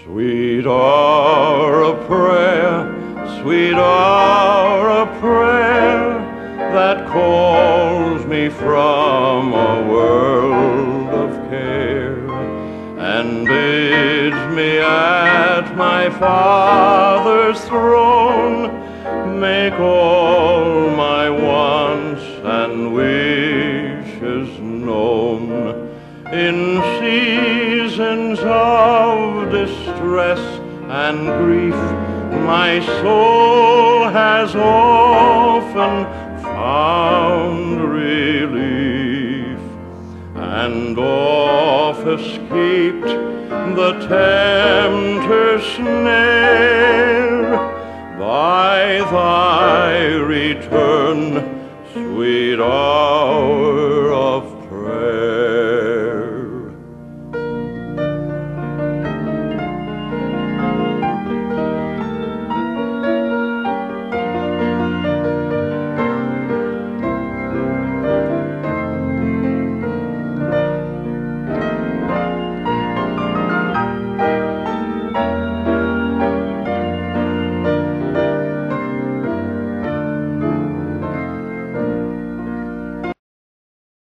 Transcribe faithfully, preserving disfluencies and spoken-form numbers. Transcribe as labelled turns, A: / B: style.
A: Sweet hour of prayer, sweet hour of prayer, that calls me from a world of care, and bids me at my Father's throne make all my wants and wishes known. In seasons of distress and grief, my soul has often found relief, and oft escaped the tempter's snare by thy return, sweet hour